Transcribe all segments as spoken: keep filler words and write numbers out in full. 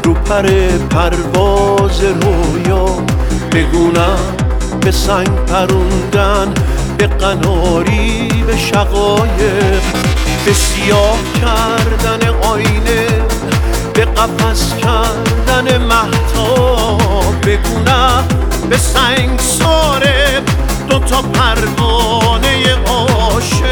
رو پر پرواز رویا، بگونم به سنگ پروندن، به قناری، به شقایق، به سیاه کردن آینه، به قفس کردن مهتاب، بگونم به سنگ ساره دو تا پروانه عاشق.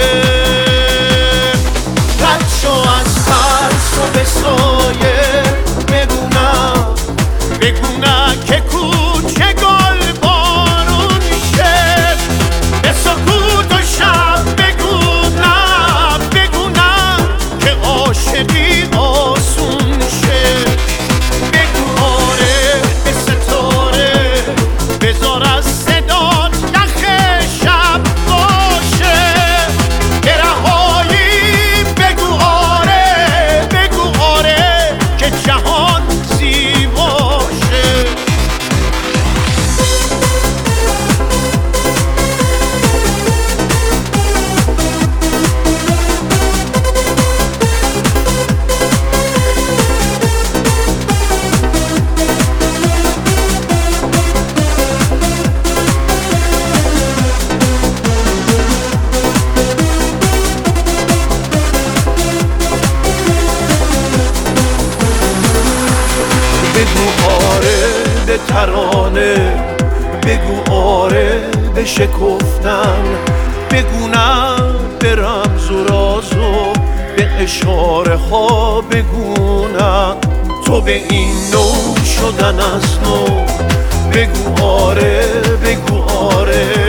رد شو از ترس و به سایه، بگونم بگونم که کوچه گل بارون شه، به سکوت و شب بگونم بگونم که عاشقی آسون شه. بگو آره به ستاره، بذار از صدات نخ شب باشه، به رهایی بگو آره، بگو آره که جهان زیباشه. بگو آره به ترانه، بگو آره به شکفتن، بگو نه به رمز و راز و به اشاره ها، بگو نه تو به این نو شدن از نو. بگو آره، بگو آره